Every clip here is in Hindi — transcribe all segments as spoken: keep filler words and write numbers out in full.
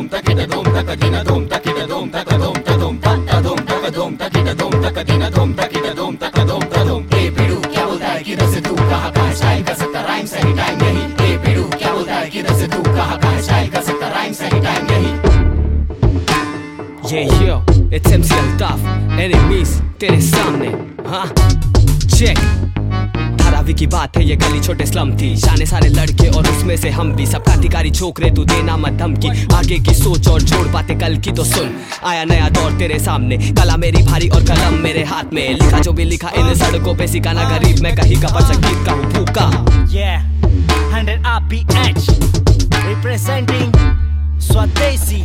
Yeah, yo, it's M C Altaf, enemies तेरे सामने, हाँ, check। धारावी की बात है ये गली छोटे स्लम थी, जाने सारे लड़के और उसमें से हम भी, सब क्रांतिकारी छोकरे तू देना मत धमकी, आगे की सोच और जोड़ बातें कल की तो सुन, आया नया दौर तेरे सामने, कला मेरी भारी और कलम मेरे हाथ में, लिखा जो भी लिखा इन सड़कों पे सिखाना गरीब मैं कहीं का पर संगीत का हूँ भूखा। Yeah, one hundred R P H representing स्वदेशी।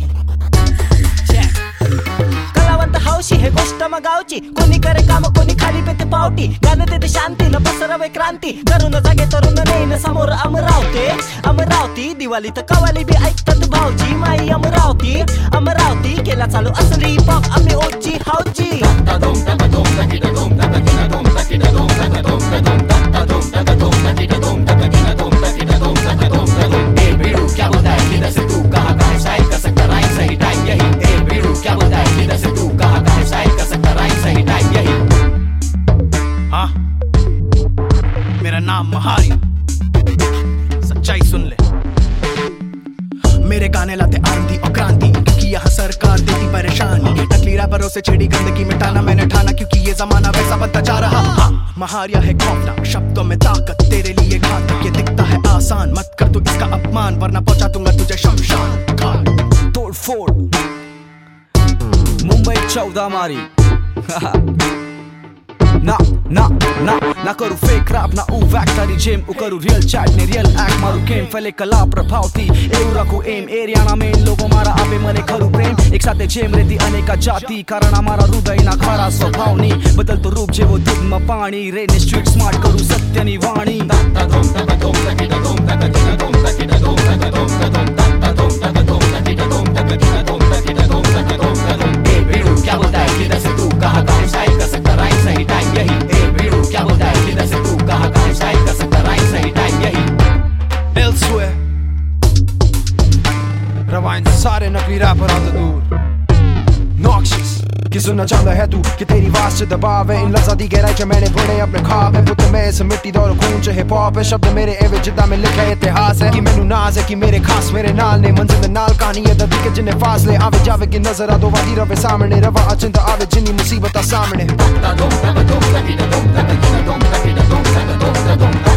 कलावंत हौशी हे गोष्ट मगावची, कोणी करे काम कोणी खाली पेते पावटी, गाणं देते शांती न पसरवे क्रांती, तरुण जागे तरुण नेन समोर अमरावती अमरावती, दिवाळीत कवाली बी ऐकतात भाऊजी, माई अमरावती अमरावती, केला चालू असली पॉप आम्ही ओजी हौजी। मेरा नाम महारिया, सच्चाई सुन ले। मेरे गाने लाते आंधी और क्रांति, क्योंकि यहाँ सरकार देती परेशानी, टकली रैपरों से छिड़ी गंदगी मिटाना मैंने ठाना, क्योंकि ये जमाना वैसा बनता जा रहा। हाँ, महारिया है खौफनाक, शब्दों में ताकत तेरे लिए घातक, ये दिखता है आसान, मत कर तू इसका अपमान वरना पहुंचा दूंगा तुझे शमशान घाट। तोड़ फोड़ मुंबई चौदह मारी ना ना ना ना करू फेक रॅप ना उवॅक तारी जेम उ करू रियल चॅट ने रियल ॲक्ट मारू केम फैले कला प्रभाव थी એવું રાખું એમ એરિયાના મેન લોકો મારા આપે મને ખરું પ્રેમ એક સાથે જેમ રહેતી અનેકા જાતિ કારણ અમારા હૃદયના ખરા સ્વભાવની બદલતો રૂપ જેવો દૂધમાં પાણી રેને સ્ટ્રીટ સ્માર્ટ કરું સત્યની વાણી। Elsewhere रवाइन सारे नकली रैपर आते दूर Noxious कि सुनना चाहता है तू कि तेरी आवाज से दबाव है इन लफ्ज़ां दी गहराई च मैंने बुने अपने ख्वाब है पुत्र में इस मिट्टी दौर खून च हिप हॉप है शब्द मेरे एवे जिदा में लिखा इतिहास है कि मैनू नाज है कि मेरे खास मेरे नाल ने मंजिल नाल कहानी है दर्द के जिन्ने फासले आवे जावे कि नजर आ दो वादी रवे सामने रवा अचिंत आवे जिन्नी मुसीबत सामने।